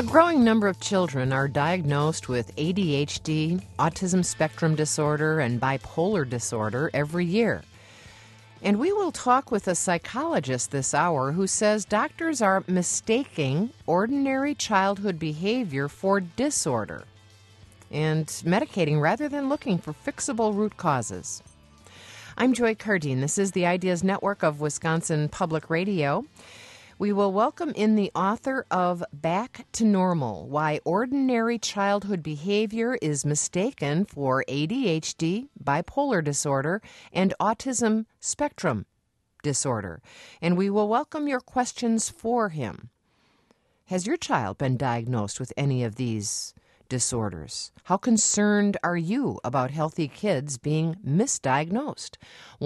growing number of children are diagnosed with ADHD, autism spectrum disorder, and bipolar disorder every year. And we will talk with a psychologist this hour who says doctors are mistaking ordinary childhood behavior for disorder and medicating rather than looking for fixable root causes. I'm Joy Cardine. This is the Ideas Network of Wisconsin Public Radio. We will welcome in the author of Back to Normal, Why Ordinary Childhood Behavior is Mistaken for ADHD, Bipolar Disorder, and Autism Spectrum Disorder. And we will welcome your questions for him. Has your child been diagnosed with any of these disorders? How concerned are you about healthy kids being misdiagnosed?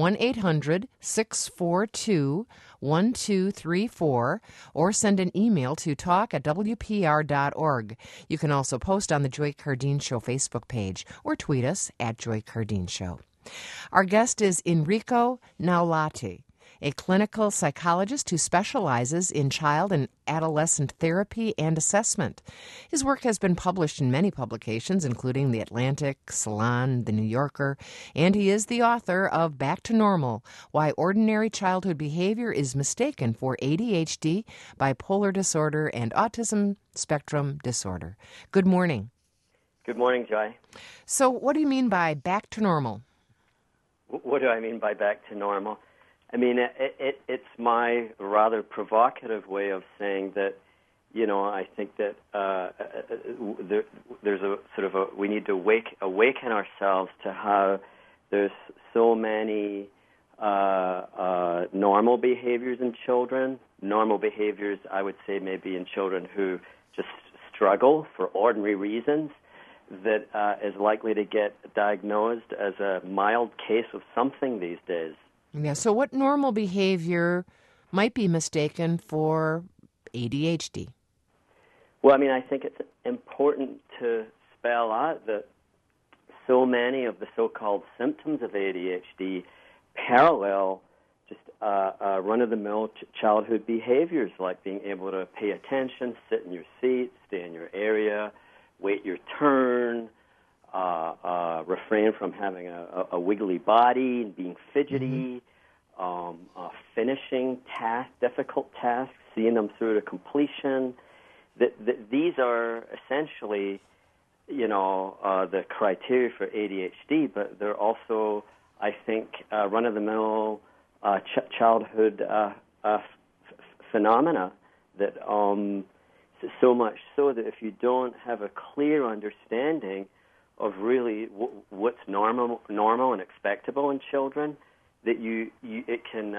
1-800-642-1234 or send an email to talk@wpr.org. You can also post on the Joy Cardine Show Facebook page or tweet us at Joy Cardine Show. Our guest is Enrico Naulati, a clinical psychologist who specializes in child and adolescent therapy and assessment. His work has been published in many publications, including The Atlantic, Salon, The New Yorker, and he is the author of Back to Normal, Why Ordinary Childhood Behavior is Mistaken for ADHD, Bipolar Disorder, and Autism Spectrum Disorder. Good morning. Good morning, Joy. So what do you mean by back to normal? What do I mean by back to normal? I mean, it's my rather provocative way of saying that, I think that there's a sort of we need to awaken ourselves to how there's so many normal behaviors in children. Normal behaviors, I would say, maybe in children who just struggle for ordinary reasons, that is likely to get diagnosed as a mild case of something these days. Yeah, so what normal behavior might be mistaken for ADHD? Well, I mean, I think it's important to spell out that so many of the so-called symptoms of ADHD parallel just run-of-the-mill childhood behaviors, like being able to pay attention, sit in your seat, stay in your area, wait your turn, refrain from having a wiggly body and being fidgety, finishing difficult tasks, seeing them through to completion. These are essentially, the criteria for ADHD, but they're also, I think, run-of-the-mill childhood phenomena that so much so that if you don't have a clear understanding of really what's normal and expectable in children, that you can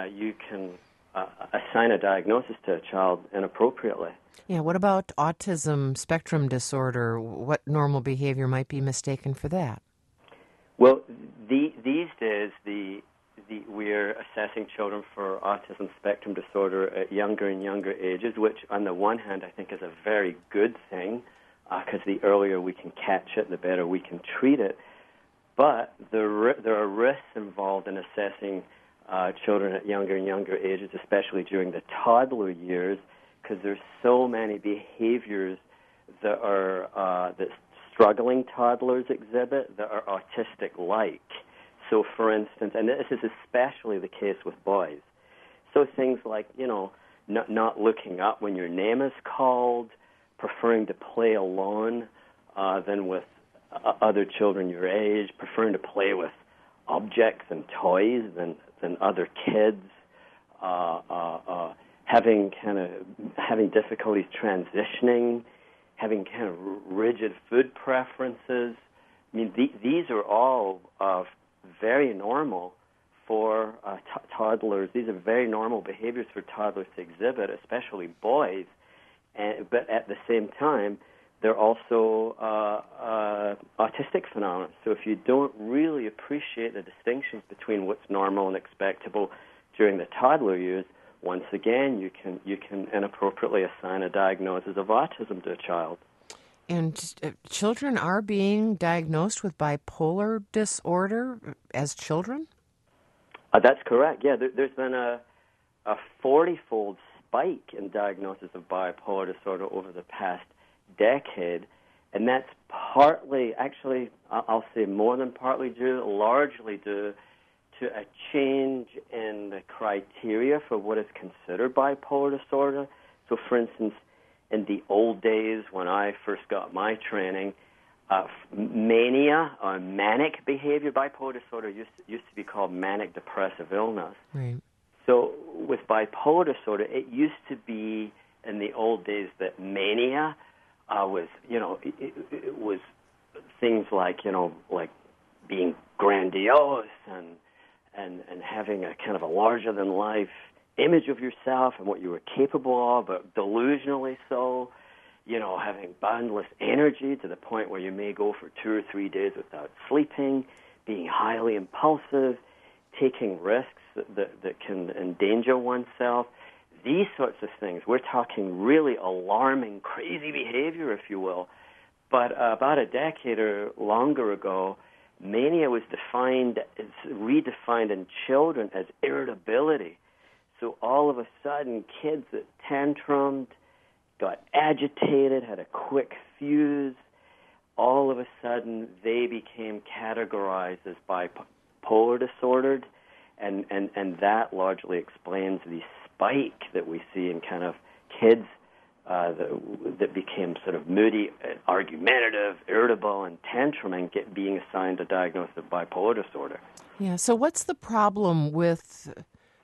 assign a diagnosis to a child inappropriately. Yeah. What about autism spectrum disorder? What normal behavior might be mistaken for that? Well, these days we're assessing children for autism spectrum disorder at younger and younger ages, which on the one hand I think is a very good thing, because the earlier we can catch it, the better we can treat it. But there are risks involved in assessing children at younger and younger ages, especially during the toddler years, because there's so many behaviors that struggling toddlers exhibit that are autistic-like. So, for instance, and this is especially the case with boys, so things like, not looking up when your name is called, preferring to play alone than with other children your age, preferring to play with objects and toys than other kids, having difficulties transitioning, having kind of rigid food preferences. I mean, these are all very normal for toddlers. These are very normal behaviors for toddlers to exhibit, especially boys. But at the same time, they're also autistic phenomena. So if you don't really appreciate the distinctions between what's normal and expectable during the toddler years, once again, you can inappropriately assign a diagnosis of autism to a child. And children are being diagnosed with bipolar disorder as children? That's correct. Yeah, there's been a 40-fold spike in diagnosis of bipolar disorder over the past decade, and that's partly, actually, I'll say more than partly due, largely due to a change in the criteria for what is considered bipolar disorder. So, for instance, in the old days when I first got my training, mania or manic behavior, bipolar disorder used to be called manic depressive illness. Right. So with bipolar disorder, it used to be in the old days that mania was, it was things like, like being grandiose and having a kind of a larger than life image of yourself and what you were capable of, but delusionally so, having boundless energy to the point where you may go for 2 or 3 days without sleeping, being highly impulsive, taking risks that can endanger oneself. These sorts of things, we're talking really alarming, crazy behavior, if you will. But about a decade or longer ago, mania was redefined in children as irritability. So all of a sudden, kids that tantrumed, got agitated, had a quick fuse, all of a sudden they became categorized as bipolar disordered, and that largely explains the spike that we see in kind of kids that became sort of moody, argumentative, irritable, and tantruming, being assigned a diagnosis of bipolar disorder. Yeah, so what's the problem with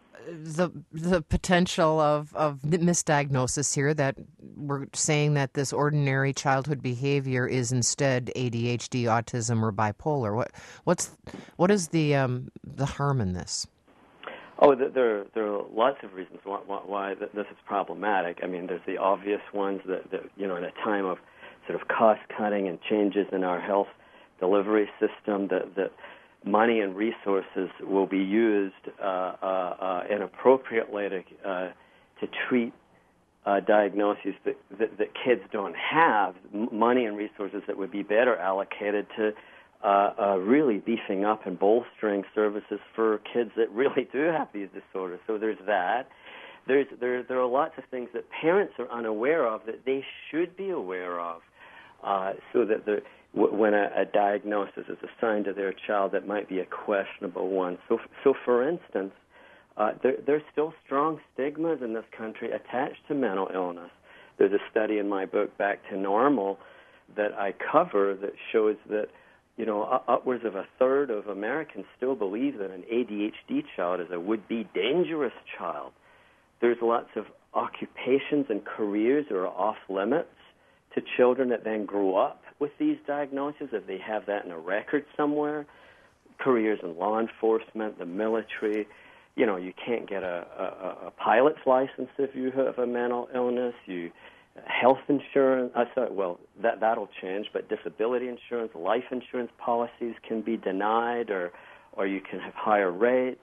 the potential of misdiagnosis here, that we're saying that this ordinary childhood behavior is instead ADHD, autism, or bipolar? What is the harm in this? Oh, there are lots of reasons why this is problematic. I mean, there's the obvious ones that in a time of sort of cost cutting and changes in our health delivery system, that money and resources will be used inappropriately to treat diagnoses that kids don't have, money and resources that would be better allocated to really beefing up and bolstering services for kids that really do have these disorders. So there's that. There are lots of things that parents are unaware of that they should be aware of, so that when a diagnosis is assigned to their child that might be a questionable one. So for instance, there's still strong stigmas in this country attached to mental illness. There's a study in my book, Back to Normal, that I cover that shows that upwards of a third of Americans still believe that an ADHD child is a would-be dangerous child. There's lots of occupations and careers that are off limits to children that then grow up with these diagnoses, if they have that in a record somewhere. Careers in law enforcement, the military. You can't get a pilot's license if you have a mental illness. Health insurance, that'll change, but disability insurance, life insurance policies can be denied, or you can have higher rates.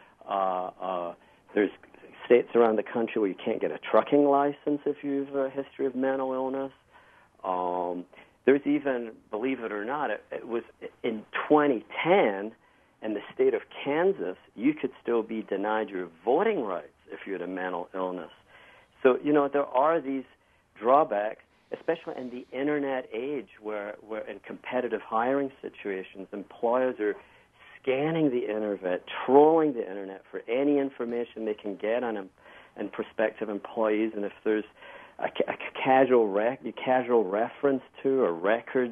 There's states around the country where you can't get a trucking license if you have a history of mental illness. There's even, believe it or not, it was in 2010 in the state of Kansas, you could still be denied your voting rights if you had a mental illness. So, there are these drawbacks, especially in the internet age where in competitive hiring situations, employers are scanning the internet, trolling the internet for any information they can get on prospective employees, and if there's a casual reference to or records,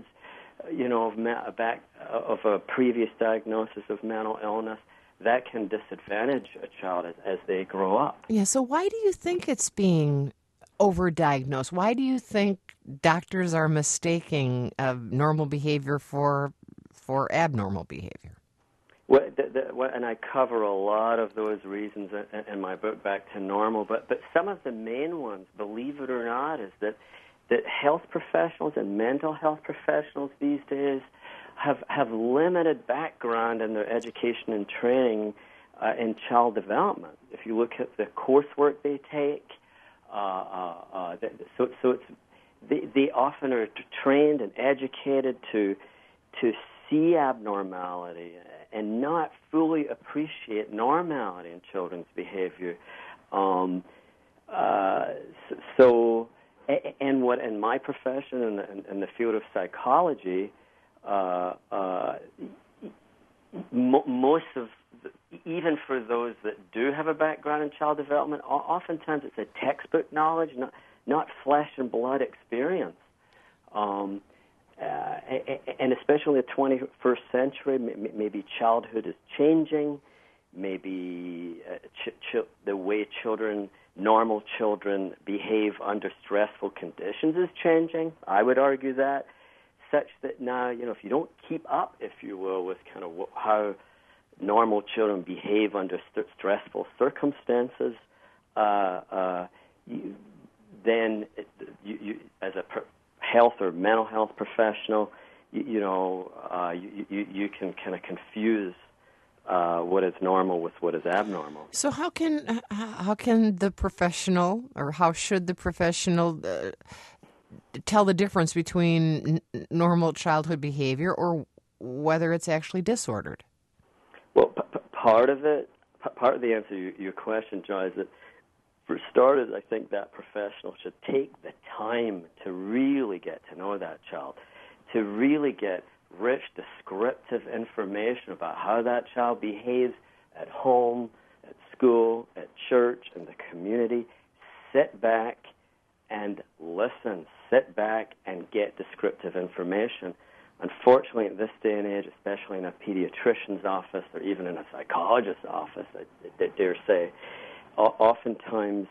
of a previous diagnosis of mental illness, that can disadvantage a child as they grow up. Yeah, so why do you think it's being overdiagnosed? Why do you think doctors are mistaking normal behavior for abnormal behavior? Well, and I cover a lot of those reasons in my book, Back to Normal, but some of the main ones, believe it or not, is that health professionals and mental health professionals these days have limited background in their education and training in child development. If you look at the coursework they take, they often are trained and educated to see abnormality and not fully appreciate normality in children's behavior. So, and what in my profession in the field of psychology, most of even for those that do have a background in child development, oftentimes it's a textbook knowledge, not flesh and blood experience. And especially in the 21st century, maybe childhood is changing. Maybe the way normal children behave under stressful conditions is changing. I would argue that, such that now, if you don't keep up, if you will, with kind of how normal children behave under stressful circumstances, then you as a health or mental health professional, you can kind of confuse what is normal with what is abnormal. So how can the professional, or how should the professional tell the difference between normal childhood behavior or whether it's actually disordered? Well, part of the answer to your question, Joy, is that for starters, I think that professional should take the time to really get to know that child, to really get rich descriptive information about how that child behaves at home, at school, at church, in the community. Sit back and listen. Sit back and get descriptive information. Unfortunately, in this day and age, especially in a pediatrician's office or even in a psychologist's office, I dare say, oftentimes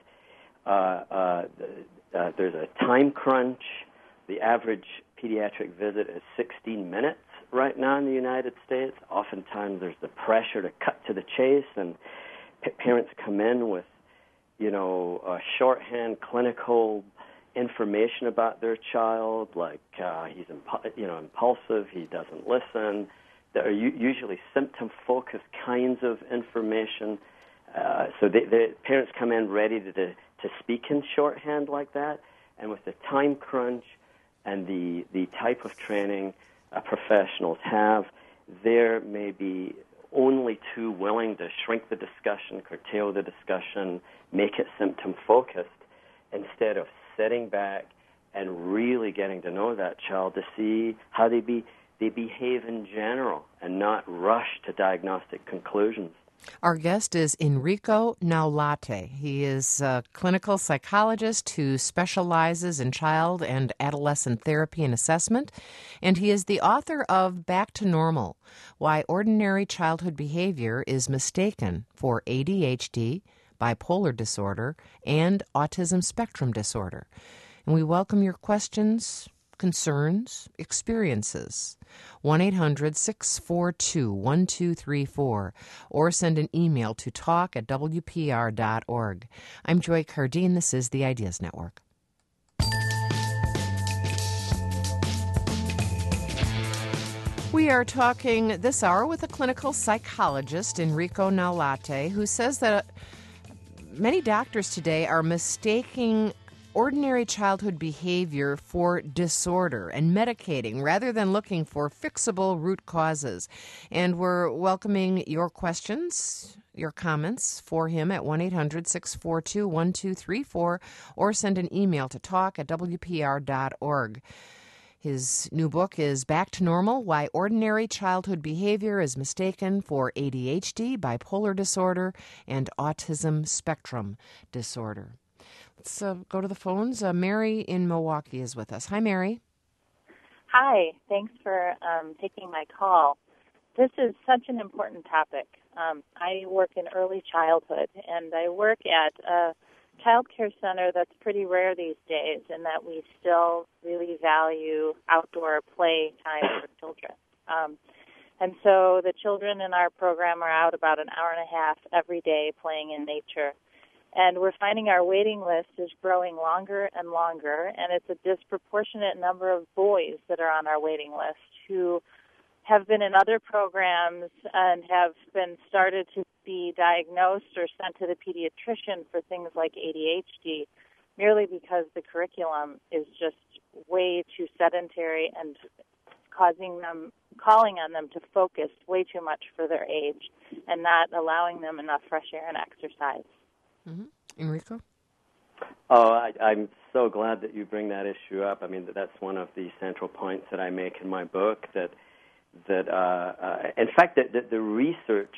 there's a time crunch. The average pediatric visit is 16 minutes right now in the United States. Oftentimes there's the pressure to cut to the chase, and parents come in with, shorthand clinical information about their child, like he's impulsive, he doesn't listen. There are usually symptom-focused kinds of information. So the parents come in ready to speak in shorthand like that, and with the time crunch and the type of training professionals have, they're maybe only too willing to shrink the discussion, curtail the discussion, make it symptom-focused, instead of sitting back and really getting to know that child to see how they behave in general and not rush to diagnostic conclusions. Our guest is Enrico Naulate. He is a clinical psychologist who specializes in child and adolescent therapy and assessment, and he is the author of Back to Normal: Why Ordinary Childhood Behavior is Mistaken for ADHD, Bipolar Disorder, and Autism Spectrum Disorder. And we welcome your questions, concerns, experiences. 1-800-642-1234, or send an email to talk@wpr.org. I'm Joy Cardine. This is the Ideas Network. We are talking this hour with a clinical psychologist, Enrico Naulate, who says that many doctors today are mistaking ordinary childhood behavior for disorder and medicating rather than looking for fixable root causes. And we're welcoming your questions, your comments for him at 1-800-642-1234, or send an email to talk@wpr.org. His new book is Back to Normal: Why Ordinary Childhood Behavior is Mistaken for ADHD, Bipolar Disorder, and Autism Spectrum Disorder. Let's go to the phones. Mary in Milwaukee is with us. Hi, Mary. Hi. Thanks for taking my call. This is such an important topic. I work in early childhood, and I work at a child care center that's pretty rare these days, in that we still really value outdoor play time for children. And so the children in our program are out about an hour and a half every day playing in nature. And we're finding our waiting list is growing longer and longer, and it's a disproportionate number of boys that are on our waiting list who have been in other programs and have been started to be diagnosed or sent to the pediatrician for things like ADHD, merely because the curriculum is just way too sedentary and calling on them to focus way too much for their age and not allowing them enough fresh air and exercise. Mm-hmm. Enrico? Oh, I'm so glad that you bring that issue up. I mean, that's one of the central points that I make in my book. That in fact, that the research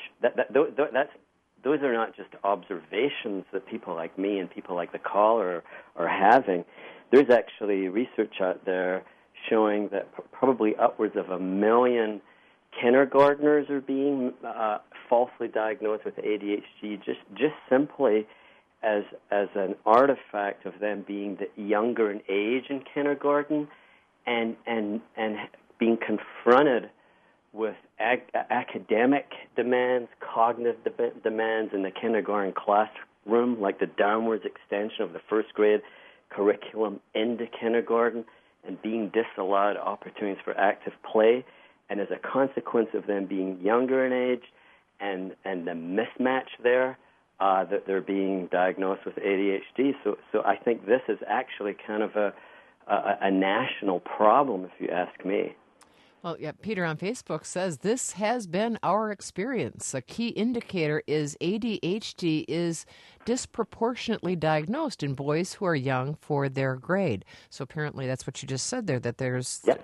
those are not just observations that people like me and people like the caller are having. There's actually research out there showing that probably upwards of 1 million kindergartners are being falsely diagnosed with ADHD, just simply as an artifact of them being younger in age in kindergarten, and being confronted with academic demands, cognitive demands in the kindergarten classroom, like the downwards extension of the first grade curriculum into kindergarten, and being disallowed opportunities for active play, and as a consequence of them being younger in age and the mismatch there, that they're being diagnosed with ADHD. So I think this is actually kind of a national problem, if you ask me. Well, yeah, Peter on Facebook says this has been our experience. A key indicator is ADHD is disproportionately diagnosed in boys who are young for their grade. So apparently that's what you just said there, that there's... Yep.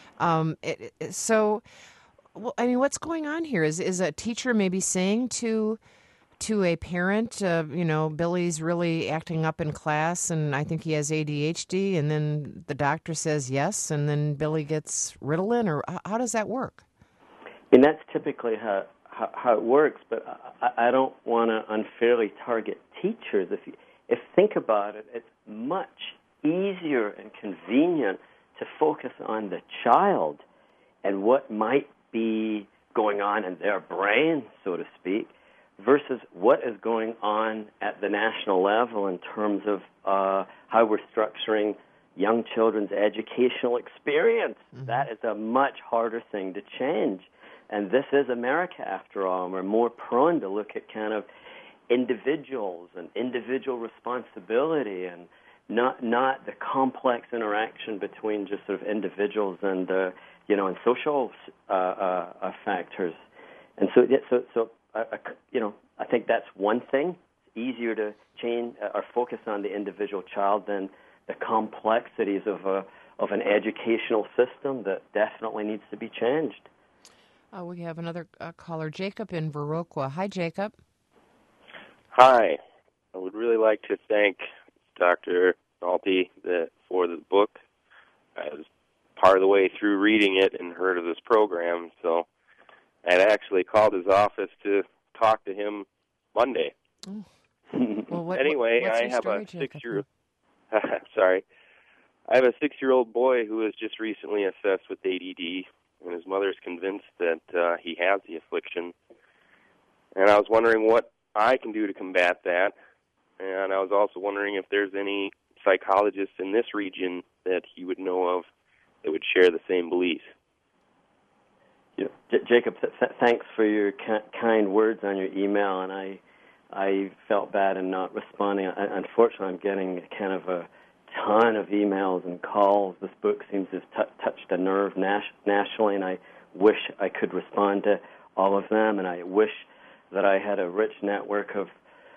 So, well, I mean, what's going on here? Is a teacher maybe saying to a parent, Billy's really acting up in class and I think he has ADHD, and then the doctor says yes, and then Billy gets Ritalin, or how does that work? I mean, that's typically how it works, but I don't want to unfairly target teachers. If think about it, it's much easier and convenient to focus on the child and what might be going on in their brain, so to speak, versus what is going on at the national level in terms of how we're structuring young children's educational experience. Mm-hmm. That is a much harder thing to change. And this is America, after all, and we're more prone to look at kind of individuals and individual responsibility, and not the complex interaction between just sort of individuals and and social factors. And so I think that's one thing. It's easier to change or focus on the individual child than the complexities of an educational system that definitely needs to be changed. We have another caller, Jacob in Viroqua. Hi, Jacob. Hi. I would really like to thank Dr. Nolte for the book. I was part of the way through reading it and heard of this program, so I had actually called his office to talk to him Monday. Oh. Well, anyway, I have a 6-year-old. Sorry, I have a 6-year-old boy who was just recently assessed with ADD, and his mother's convinced that he has the affliction. And I was wondering what I can do to combat that. And I was also wondering if there's any psychologists in this region that he would know of that would share the same beliefs. Yeah. Jacob, thanks for your kind words on your email, and I felt bad in not responding. Unfortunately, I'm getting kind of a ton of emails and calls. This book seems to have touched a nerve nationally, and I wish I could respond to all of them, and I wish that I had a rich network of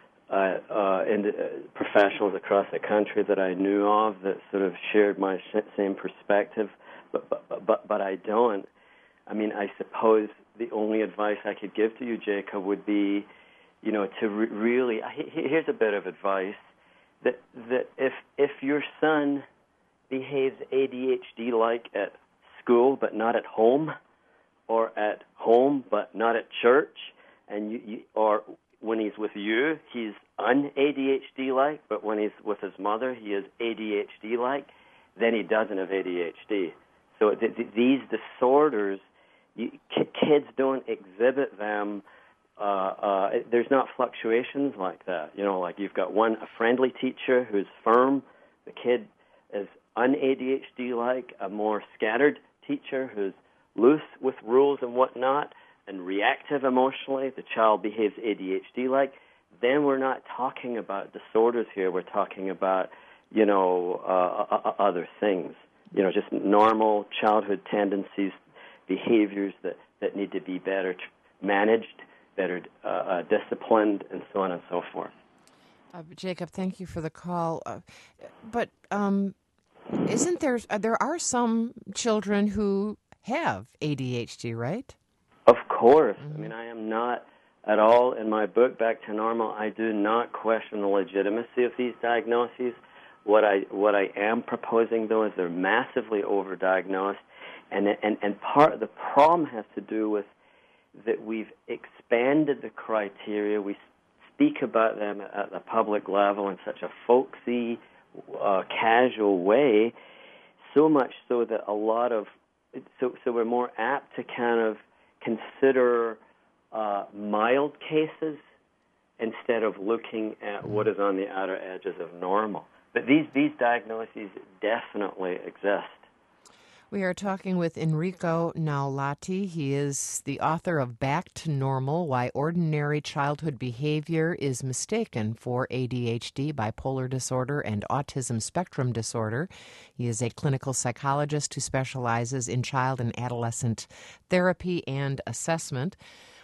professionals across the country that I knew of that sort of shared my same perspective, but I don't. I mean, I suppose the only advice I could give to you, Jacob, would be, to really. Here's a bit of advice that if your son behaves ADHD-like at school but not at home, or at home but not at church, and or when he's with you, he's un-ADHD-like, but when he's with his mother, he is ADHD-like, then he doesn't have ADHD. So these disorders, kids don't exhibit them. There's not fluctuations like that. Like you've got a friendly teacher who's firm. The kid is un-ADHD-like. A more scattered teacher who's loose with rules and whatnot and reactive emotionally. The child behaves ADHD-like. Then we're not talking about disorders here. We're talking about, other things. Just normal childhood tendencies, behaviors that need to be better managed, better disciplined, and so on and so forth. Jacob, thank you for the call. But isn't there are some children who have ADHD, right? Of course. I mean, I am not at all, in my book, Back to Normal, I do not question the legitimacy of these diagnoses. What I am proposing, though, is they're massively overdiagnosed, and part of the problem has to do with that we've expanded the criteria. We speak about them at the public level in such a folksy, casual way, so much so that so we're more apt to kind of consider mild cases instead of looking at what is on the outer edges of normal. But these diagnoses definitely exist. We are talking with Enrico Naulati. He is the author of Back to Normal, Why Ordinary Childhood Behavior is Mistaken for ADHD, Bipolar Disorder, and Autism Spectrum Disorder. He is a clinical psychologist who specializes in child and adolescent therapy and assessment.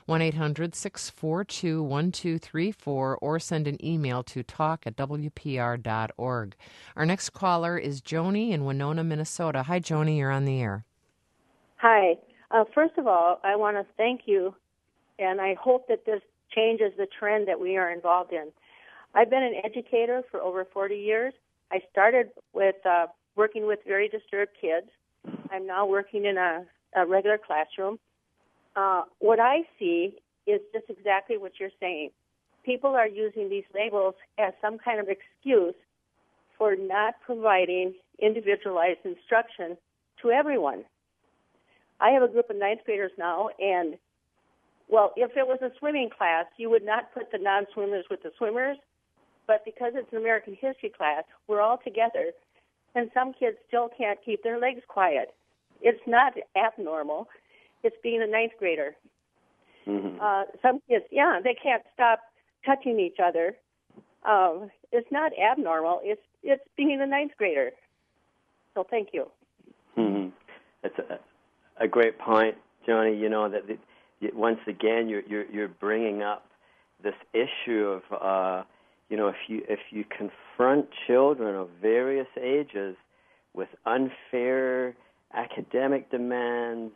1-800-642-1234 or send an email to talk@wpr.org. Our next caller is Joni in Winona, Minnesota. Hi, Joni, you're on the air. Hi. First of all, I want to thank you, and I hope that this changes the trend that we are involved in. I've been an educator for over 40 years. I started with working with very disturbed kids. I'm now working in a regular classroom. What I see is just exactly what you're saying. People are using these labels as some kind of excuse for not providing individualized instruction to everyone. I have a group of ninth graders now, and, well, if it was a swimming class, you would not put the non-swimmers with the swimmers, but because it's an American history class, we're all together, and some kids still can't keep their legs quiet. It's not abnormal. It's being a ninth grader. Mm-hmm. Some kids, they can't stop touching each other. It's not abnormal. It's being a ninth grader. So thank you. Mm-hmm. That's a great point, Johnny. You know that once again you're bringing up this issue of if you confront children of various ages with unfair academic demands,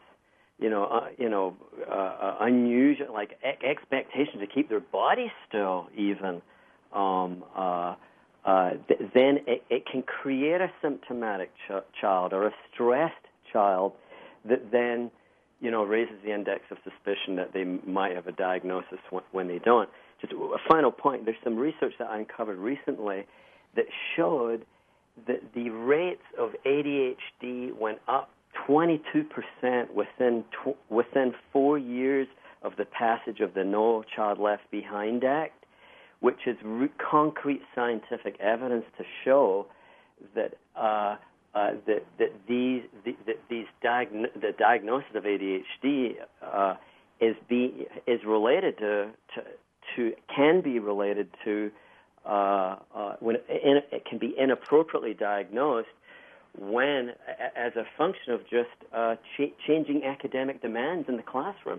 unusual, like expectations to keep their body still, even, then it can create a symptomatic child or a stressed child that then, raises the index of suspicion that they might have a diagnosis when they don't. Just a final point, there's some research that I uncovered recently that showed that the rates of ADHD went up 22% within 4 years of the passage of the No Child Left Behind Act, which is concrete scientific evidence to show that the diagnosis of ADHD is related to can be related to when it can be inappropriately diagnosed when, as a function of just changing academic demands in the classroom.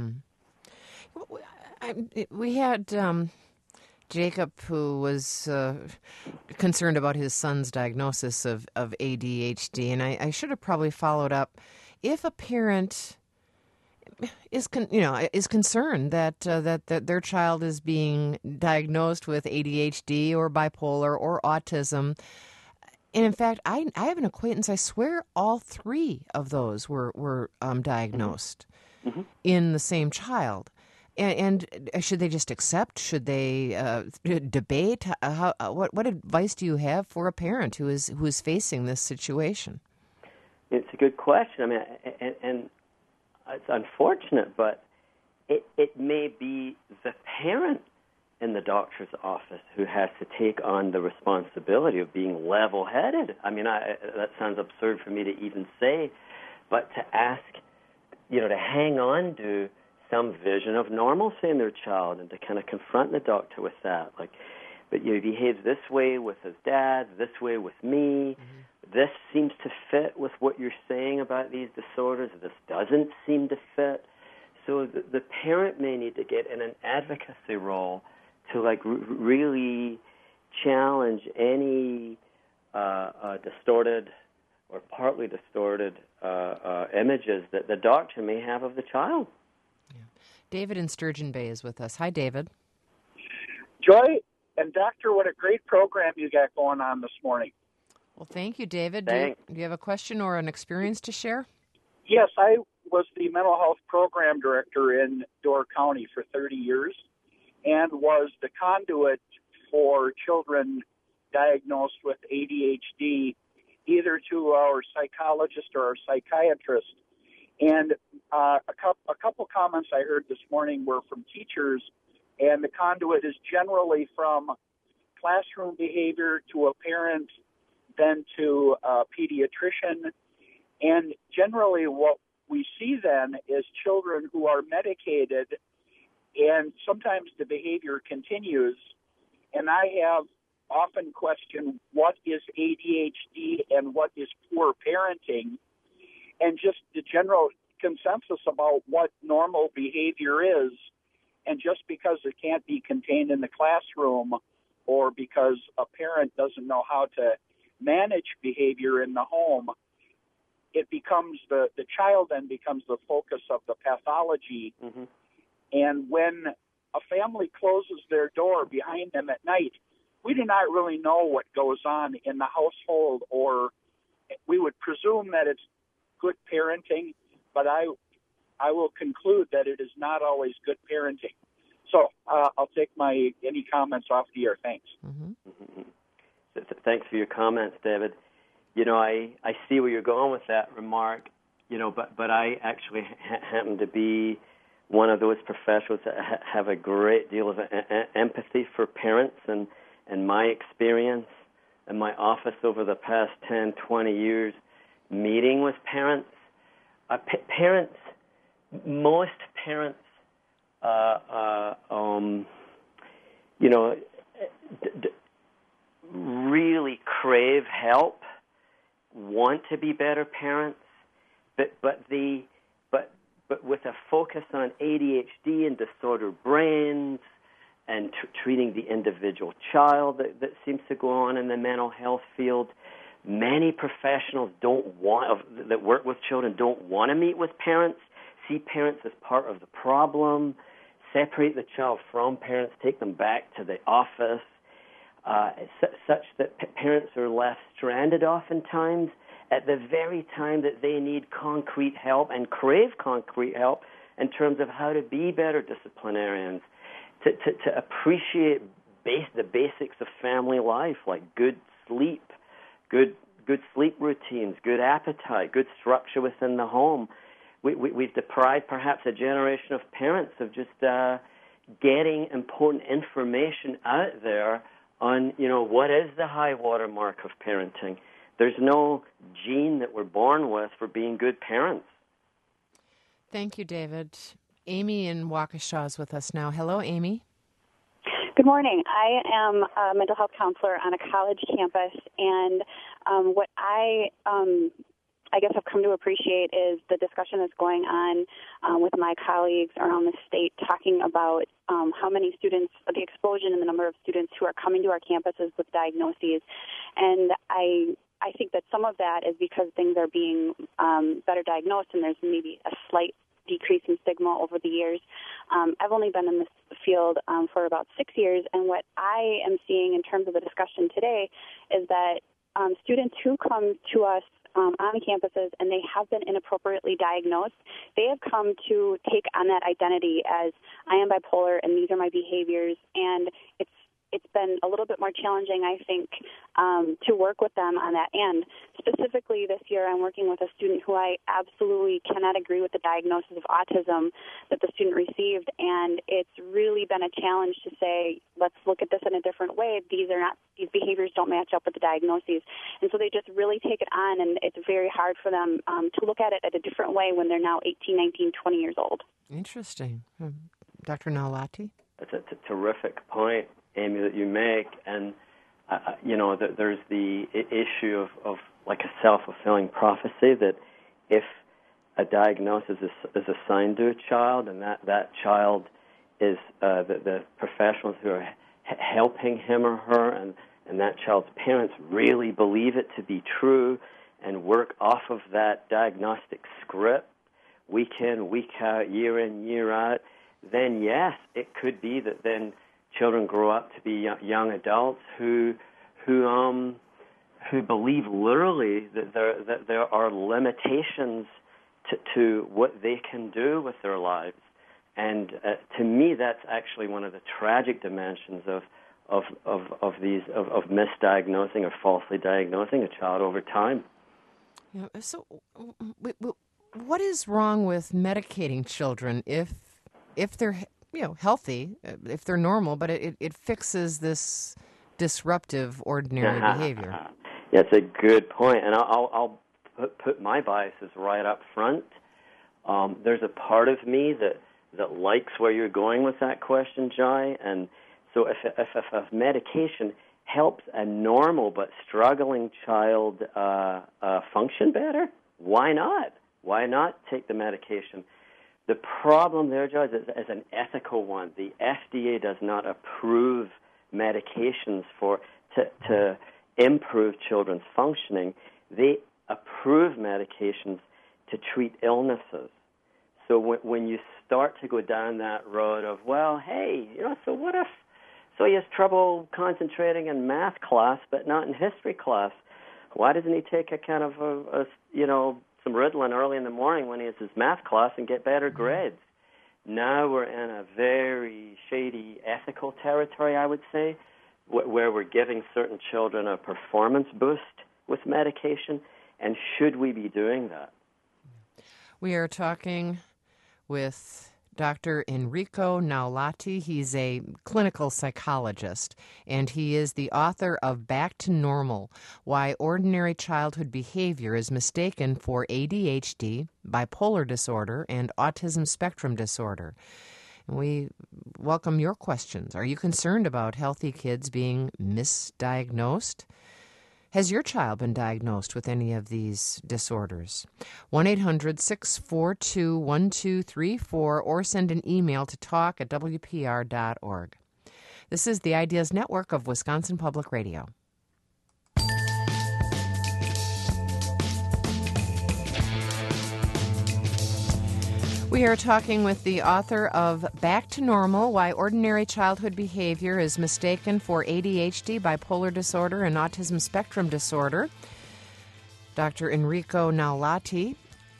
We had Jacob, who was concerned about his son's diagnosis of ADHD, and I should have probably followed up. If a parent is concerned that their child is being diagnosed with ADHD or bipolar or autism. And in fact, I have an acquaintance, I swear all three of those were diagnosed in the same child. And should they just accept? Should they debate? What advice do you have for a parent who is facing this situation? It's a good question. I mean, and it's unfortunate, but it may be the parent in the doctor's office who has to take on the responsibility of being level-headed. I mean, that sounds absurd for me to even say, but to ask, to hang on to some vision of normalcy in their child and to kind of confront the doctor with that. Like, but he behaves this way with his dad, this way with me. This seems to fit with what you're saying about these disorders. This doesn't seem to fit. So the parent may need to get in an advocacy role to really challenge any distorted or partly distorted images that the doctor may have of the child. Yeah. David in Sturgeon Bay is with us. Hi, David. Joy and Doctor, what a great program you got going on this morning. Well, thank you, David. Thanks. Do you have a question or an experience to share? Yes, I was the mental health program director in Door County for 30 years and was the conduit for children diagnosed with ADHD, either to our psychologist or our psychiatrist. And a couple comments I heard this morning were from teachers, and the conduit is generally from classroom behavior to a parent, then to a pediatrician. And generally what we see then is children who are medicated, and sometimes the behavior continues. And I have often questioned what is ADHD and what is poor parenting, and just the general consensus about what normal behavior is. And just because it can't be contained in the classroom, or because a parent doesn't know how to manage behavior in the home, it becomes the child then becomes the focus of the pathology. Mm-hmm. And when a family closes their door behind them at night, we do not really know what goes on in the household, or we would presume that it's good parenting, but I will conclude that it is not always good parenting. So I'll take any comments off the air. Thanks. Mm-hmm. Mm-hmm. Thanks for your comments, David. I see where you're going with that remark, but I actually happen to be one of those professionals that have a great deal of empathy for parents, and my experience in my office over the past 10, 20 years meeting with parents. Most parents, really crave help, want to be better parents, but with a focus on ADHD and disordered brains and treating the individual child that seems to go on in the mental health field. Many professionals that work with children don't want to meet with parents, see parents as part of the problem, separate the child from parents, take them back to the office, such that parents are left stranded oftentimes at the very time that they need concrete help and crave concrete help in terms of how to be better disciplinarians, to appreciate the basics of family life, like good sleep, good sleep routines, good appetite, good structure within the home. We've deprived perhaps a generation of parents of just getting important information out there on, what is the high water mark of parenting. There's no gene that we're born with for being good parents. Thank you, David. Amy in Waukesha is with us now. Hello, Amy. Good morning. I am a mental health counselor on a college campus, and what I guess I've come to appreciate is the discussion that's going on with my colleagues around the state, talking about how many students, the explosion in the number of students who are coming to our campuses with diagnoses. And I think that some of that is because things are being better diagnosed, and there's maybe a slight decrease in stigma over the years. I've only been in this field for about 6 years, and what I am seeing in terms of the discussion today is that students who come to us on campuses and they have been inappropriately diagnosed, they have come to take on that identity as I am bipolar and these are my behaviors, and it's been a little bit more challenging, I think, to work with them on that end. Specifically this year, I'm working with a student who I absolutely cannot agree with the diagnosis of autism that the student received, and it's really been a challenge to say, let's look at this in a different way. These behaviors don't match up with the diagnoses. And so they just really take it on, and it's very hard for them to look at it at a different way when they're now 18, 19, 20 years old. Interesting. Dr. Naulati? That's a terrific point, Amy, that you make, and there's the issue of like a self-fulfilling prophecy that if a diagnosis is assigned to a child, and that child is the professionals who are helping him or her and that child's parents really believe it to be true and work off of that diagnostic script week in, week out, year in, year out, then yes, it could be that then children grow up to be young adults who believe literally that there are limitations to what they can do with their lives. And to me, that's actually one of the tragic dimensions of misdiagnosing or falsely diagnosing a child over time. Yeah, so, what is wrong with medicating children if they're healthy, if they're normal, but it fixes this disruptive ordinary behavior? Yeah, it's a good point, and I'll put my biases right up front. There's a part of me that likes where you're going with that question, Jai, and so if a medication helps a normal but struggling child function better, why not? Why not take the medication? The problem there, Jai, is an ethical one. The FDA does not approve medications to improve children's functioning. They approve medications to treat illnesses. So when you start to go down that road of, well, hey, so what if he has trouble concentrating in math class but not in history class? Why doesn't he take a kind of some Ritalin early in the morning when he has his math class and get better grades? Now we're in a very shady ethical territory, I would say, where we're giving certain children a performance boost with medication, and should we be doing that? We are talking with Dr. Enrico Naulati. He's a clinical psychologist, and he is the author of Back to Normal: Why Ordinary Childhood Behavior is Mistaken for ADHD, Bipolar Disorder, and Autism Spectrum Disorder. And we welcome your questions. Are you concerned about healthy kids being misdiagnosed? Has your child been diagnosed with any of these disorders? 1-800-642-1234 or send an email to talk@wpr.org. This is the Ideas Network of Wisconsin Public Radio. We are talking with the author of Back to Normal: Why Ordinary Childhood Behavior is Mistaken for ADHD, Bipolar Disorder, and Autism Spectrum Disorder, Dr. Enrico Naulati.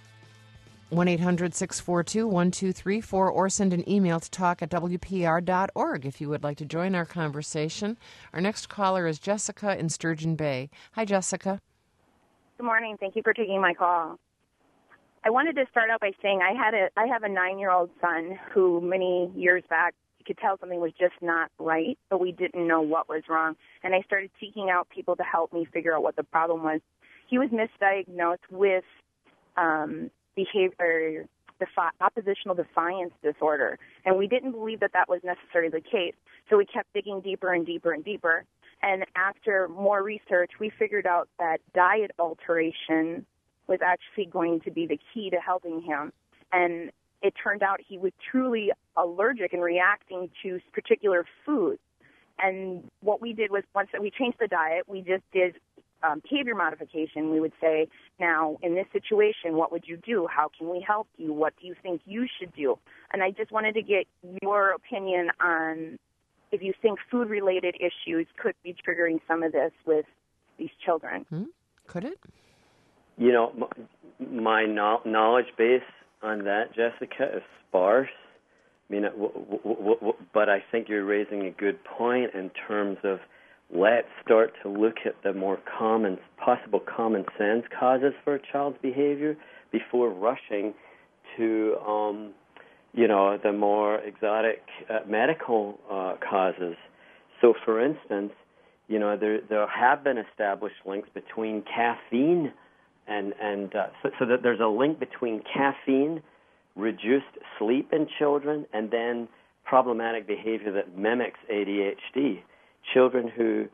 1-800-642-1234 or send an email to talk@wpr.org if you would like to join our conversation. Our next caller is Jessica in Sturgeon Bay. Hi, Jessica. Good morning. Thank you for taking my call. I wanted to start out by saying I have a 9-year-old son who many years back you could tell something was just not right, but we didn't know what was wrong. And I started seeking out people to help me figure out what the problem was. He was misdiagnosed with oppositional defiance disorder, and we didn't believe that was necessarily the case. So we kept digging deeper and deeper and deeper. And after more research, we figured out that diet alteration was actually going to be the key to helping him. And it turned out he was truly allergic and reacting to particular foods. And what we did was, once we changed the diet, we just did behavior modification. We would say, now, in this situation, what would you do? How can we help you? What do you think you should do? And I just wanted to get your opinion on if you think food-related issues could be triggering some of this with these children. Could it? My knowledge base on that, Jessica, is sparse. I mean, but I think you're raising a good point in terms of let's start to look at the more possible common sense causes for a child's behavior before rushing to, the more exotic medical causes. So, for instance, there have been established links between caffeine so that there's a link between caffeine, reduced sleep in children, and then problematic behavior that mimics ADHD. Children who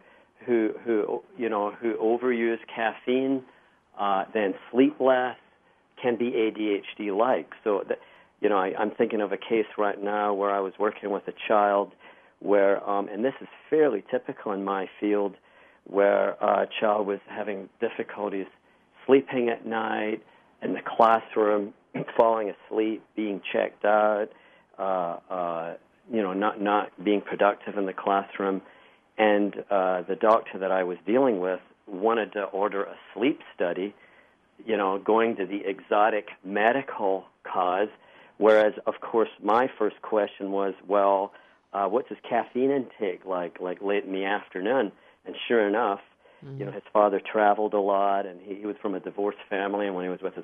overuse caffeine, then sleep less, can be ADHD-like. So I'm thinking of a case right now where I was working with a child where, and this is fairly typical in my field, where a child was having difficulties sleeping at night, in the classroom, falling asleep, being checked out, not being productive in the classroom. And the doctor that I was dealing with wanted to order a sleep study, going to the exotic medical cause, whereas, of course, my first question was, well, what's his caffeine intake like late in the afternoon? And sure enough, his father traveled a lot, and he was from a divorced family, and when he was with his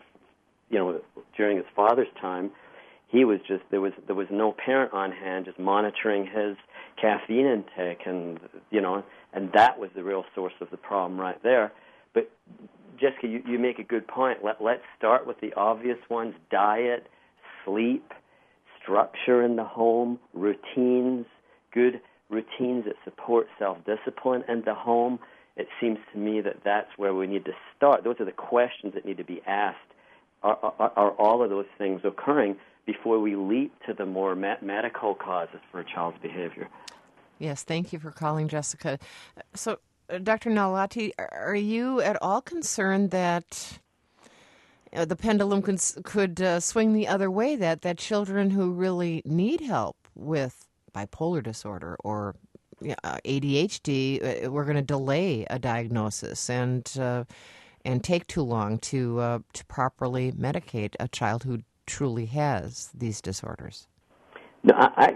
during his father's time, he was just there was no parent on hand, just monitoring his caffeine intake, and and that was the real source of the problem right there. But Jessica, you make a good point. Let's start with the obvious ones: diet, sleep, structure in the home, routines, good routines that support self-discipline in the home. It seems to me that that's where we need to start. Those are the questions that need to be asked. Are all of those things occurring before we leap to the more medical causes for a child's behavior? Yes, thank you for calling, Jessica. So, Dr. Nalati, are you at all concerned that the pendulum could swing the other way, that children who really need help with bipolar disorder or ADHD, we're going to delay a diagnosis and take too long to properly medicate a child who truly has these disorders? No,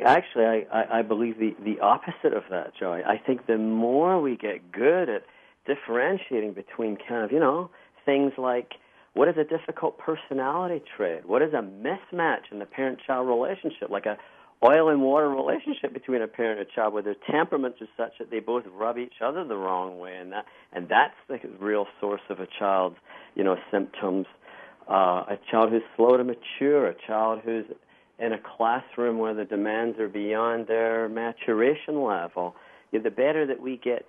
I believe the opposite of that, Joey. I think the more we get good at differentiating between things like, what is a difficult personality trait? What is a mismatch in the parent-child relationship, like a oil and water relationship between a parent and a child, where their temperaments are such that they both rub each other the wrong way, and that's the real source of a child's symptoms. A child who's slow to mature, a child who's in a classroom where the demands are beyond their maturation level. The better that we get,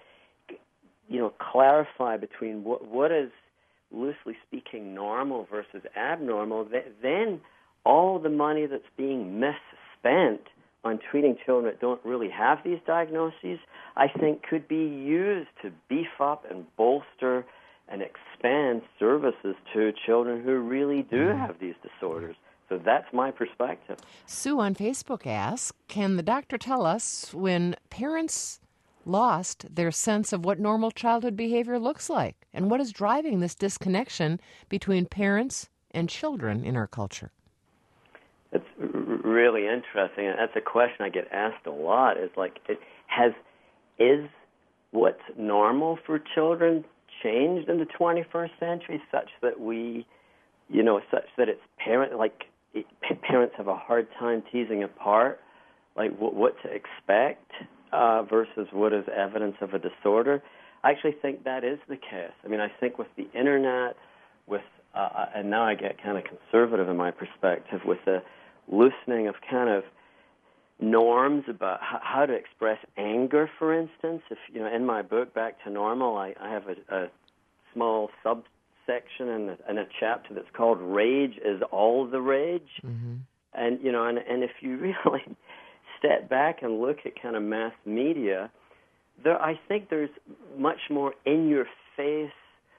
clarify between what is, loosely speaking, normal versus abnormal, then all the money that's being misspent on treating children that don't really have these diagnoses, I think could be used to beef up and bolster and expand services to children who really do have these disorders. So that's my perspective. Sue on Facebook asks, can the doctor tell us when parents lost their sense of what normal childhood behavior looks like, and what is driving this disconnection between parents and children in our culture? It's really interesting, and that's a question I get asked a lot. Is what's normal for children changed in the 21st century, such that it's parents have a hard time teasing apart, what to expect versus what is evidence of a disorder? I actually think that is the case. I mean, I think with the internet, and now I get kind of conservative in my perspective, with the loosening of kind of norms about how to express anger, for instance. If in my book, Back to Normal, I have a small subsection in a chapter that's called "Rage is All the Rage," and if you really step back and look at kind of mass media, I think there's much more in-your-face,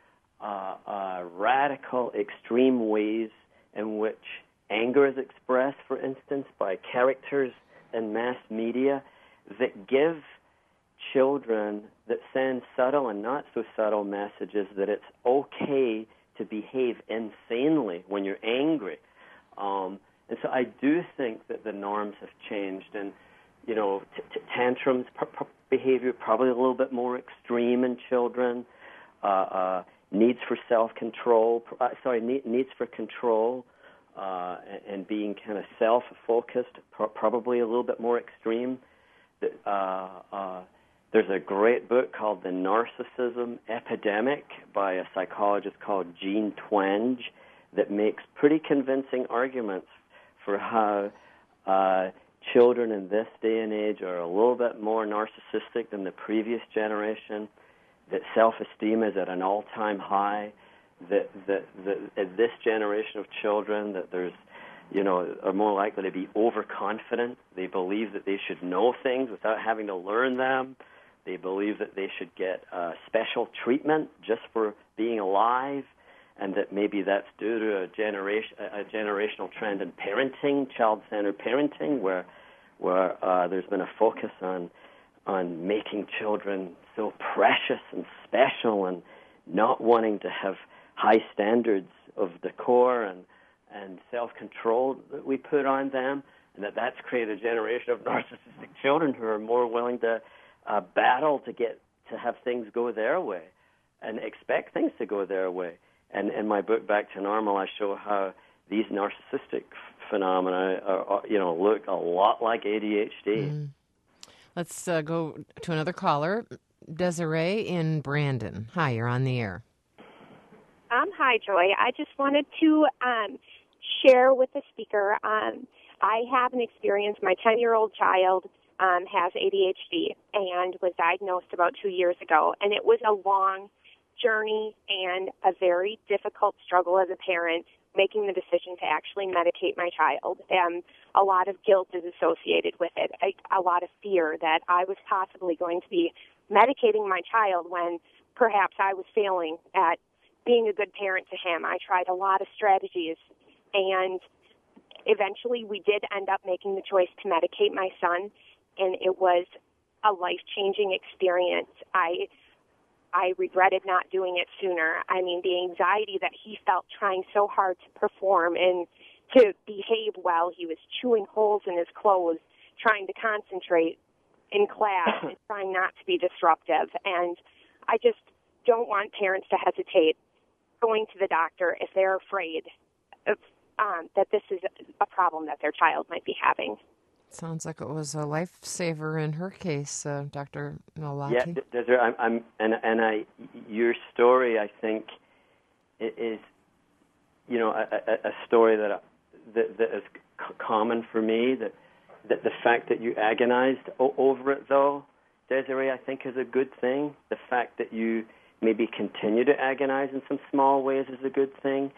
radical, extreme ways in which anger is expressed, for instance, by characters in mass media that give children, that send subtle and not so subtle messages that it's okay to behave insanely when you're angry. And so I do think that the norms have changed, and tantrums, behavior probably a little bit more extreme in children. Needs for self-control, needs for control, and being kind of self-focused, probably a little bit more extreme. There's a great book called The Narcissism Epidemic by a psychologist called Jean Twenge that makes pretty convincing arguments for how children in this day and age are a little bit more narcissistic than the previous generation, that self-esteem is at an all-time high, that this generation of children, that there's are more likely to be overconfident. They believe that they should know things without having to learn them. They believe that they should get special treatment just for being alive, and that maybe that's due to a generational trend in parenting, child-centered parenting, where there's been a focus on making children so precious and special and not wanting to have high standards of decor and self-control that we put on them, and that's created a generation of narcissistic children who are more willing to battle to have things go their way and expect things to go their way. And in my book, Back to Normal, I show how these narcissistic phenomena look a lot like ADHD. Mm. Let's go to another caller. Desiree in Brandon. Hi, you're on the air. Hi, Joy. I just wanted to share with the speaker. I have an experience. My 10-year-old child has ADHD and was diagnosed about 2 years ago. And it was a long journey and a very difficult struggle as a parent making the decision to actually medicate my child. And a lot of guilt is associated with it, a lot of fear that I was possibly going to be medicating my child when perhaps I was failing at being a good parent to him. I tried a lot of strategies, and eventually we did end up making the choice to medicate my son, and it was a life-changing experience. I regretted not doing it sooner. I mean, the anxiety that he felt trying so hard to perform and to behave well. He was chewing holes in his clothes, trying to concentrate in class and trying not to be disruptive. And I just don't want parents to hesitate going to the doctor if they're afraid of, that this is a problem that their child might be having. Sounds like it was a lifesaver in her case, Dr. Nolati. Yeah, Desiree, your story, I think, is, a story that is common for me. That the fact that you agonized over it, though, Desiree, I think is a good thing. The fact that you maybe continue to agonize in some small ways is a good thing.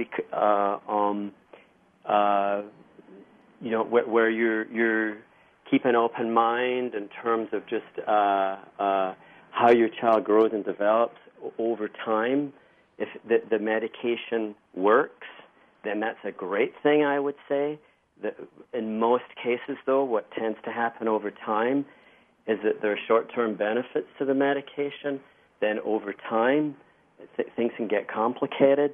Where you're keeping an open mind in terms of just how your child grows and develops over time. If the medication works, then that's a great thing, I would say. In most cases, though, what tends to happen over time is that there are short-term benefits to the medication. Then over time, things can get complicated,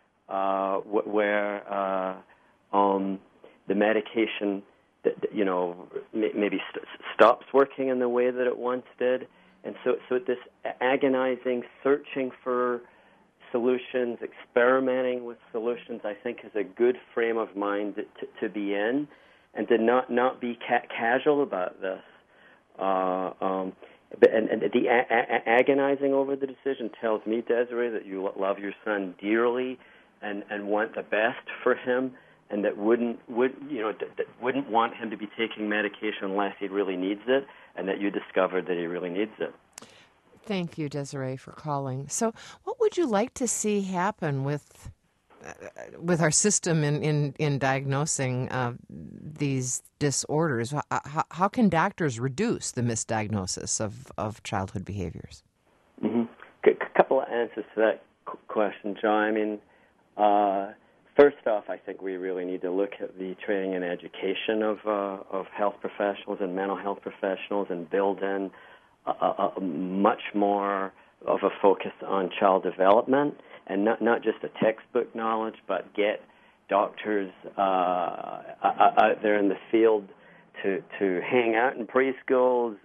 where the medication, maybe stops working in the way that it once did. And so this agonizing, searching for solutions, experimenting with solutions, I think is a good frame of mind to be in, and to not be casual about this. And the agonizing over the decision tells me, Desiree, that you love your son dearly and want the best for him, and that wouldn't want him to be taking medication unless he really needs it, and that you discovered that he really needs it. Thank you, Desiree, for calling. So what would you like to see happen with our system in diagnosing these disorders? How can doctors reduce the misdiagnosis of childhood behaviors? Mm-hmm. A couple of answers to that question, John. I mean, first off, I think we really need to look at the training and education of health professionals and mental health professionals, and build in a much more of a focus on child development, and not just a textbook knowledge, but get doctors out there in the field to hang out in preschools,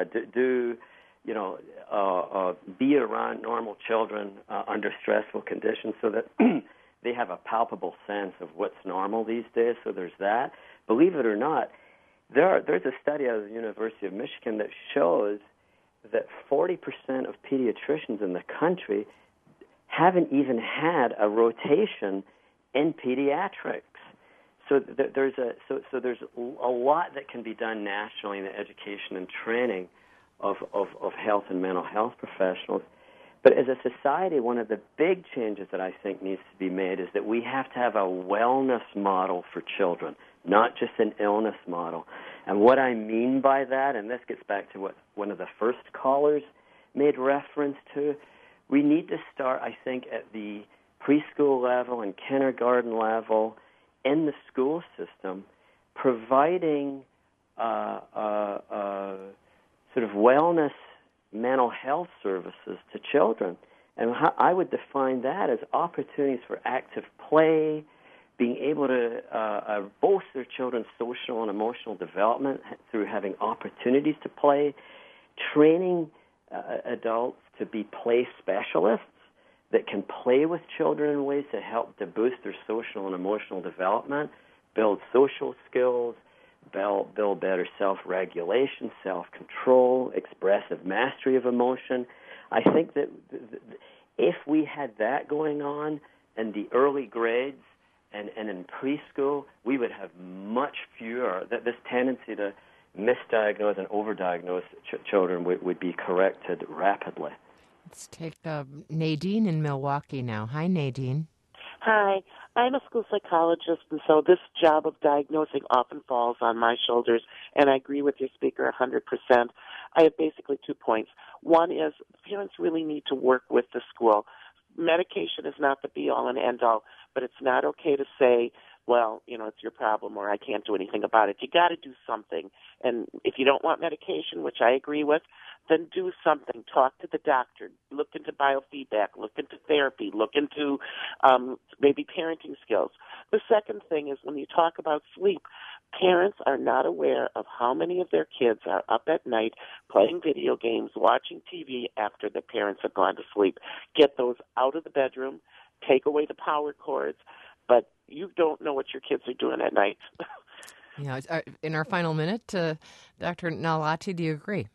be around normal children under stressful conditions, so that they have a palpable sense of what's normal these days. So there's that. Believe it or not, there's a study out of the University of Michigan that shows that 40% of pediatricians in the country haven't even had a rotation in pediatrics. So there's a lot that can be done nationally in the education and training of health and mental health professionals. But as a society, one of the big changes that I think needs to be made is that we have to have a wellness model for children, not just an illness model. And what I mean by that, and this gets back to what one of the first callers made reference to, we need to start, I think, at the preschool level and kindergarten level in the school system, providing sort of wellness mental health services to children. And I would define that as opportunities for active play, being able to bolster children's social and emotional development through having opportunities to play, training adults to be play specialists that can play with children in ways to help to boost their social and emotional development, build social skills, build better self-regulation, self-control, expressive mastery of emotion. I think that if we had that going on in the early grades and in preschool, we would have much fewer. This tendency to misdiagnose and overdiagnose children would be corrected rapidly. Let's take Nadine in Milwaukee now. Hi, Nadine. Hi, I'm a school psychologist, and so this job of diagnosing often falls on my shoulders, and I agree with your speaker 100%. I have basically 2 points. One is parents really need to work with the school. Medication is not the be-all and end-all, but it's not okay to say, well, it's your problem or I can't do anything about it. You got to do something. And if you don't want medication, which I agree with, then do something. Talk to the doctor. Look into biofeedback. Look into therapy. Look into maybe parenting skills. The second thing is when you talk about sleep, parents are not aware of how many of their kids are up at night playing video games, watching TV after their parents have gone to sleep. Get those out of the bedroom. Take away the power cords. But you don't know what your kids are doing at night. Yeah. In our final minute, Dr. Nalati, do you agree?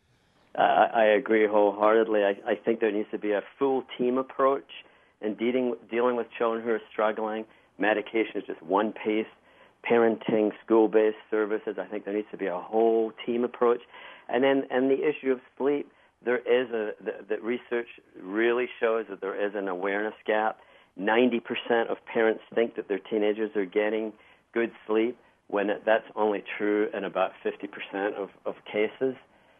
I agree wholeheartedly. I think there needs to be a full team approach in dealing with children who are struggling. Medication is just one piece. Parenting, school-based services, I think there needs to be a whole team approach. And the issue of sleep, there is the research really shows that there is an awareness gap. 90% of parents think that their teenagers are getting good sleep, when that's only true in about 50% of cases.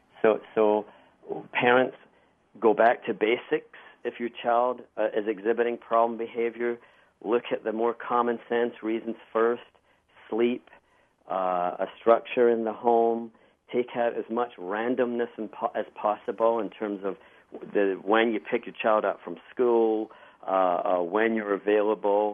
So parents, go back to basics. If your child is exhibiting problem behavior, look at the more common sense reasons first. Sleep, a structure in the home. Take out as much randomness as possible in terms of when you pick your child up from school, when you're available.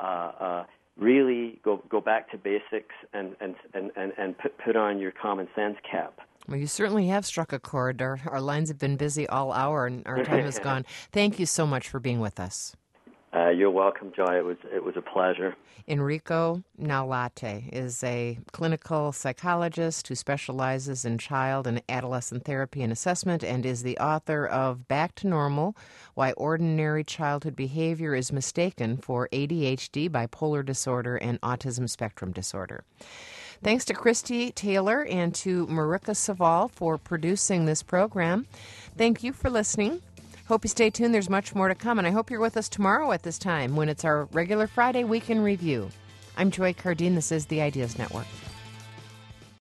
Really go back to basics and put on your common sense cap. Well, you certainly have struck a chord. Our lines have been busy all hour, and our time is gone. Thank you so much for being with us. You're welcome, Joy. It was a pleasure. Enrico Nalati is a clinical psychologist who specializes in child and adolescent therapy and assessment and is the author of Back to Normal, Why Ordinary Childhood Behavior is Mistaken for ADHD, Bipolar Disorder, and Autism Spectrum Disorder. Thanks to Christy Taylor and to Marika Saval for producing this program. Thank you for listening. Hope you stay tuned. There's much more to come, and I hope you're with us tomorrow at this time when it's our regular Friday Week in Review. I'm Joy Cardine. This is the Ideas Network.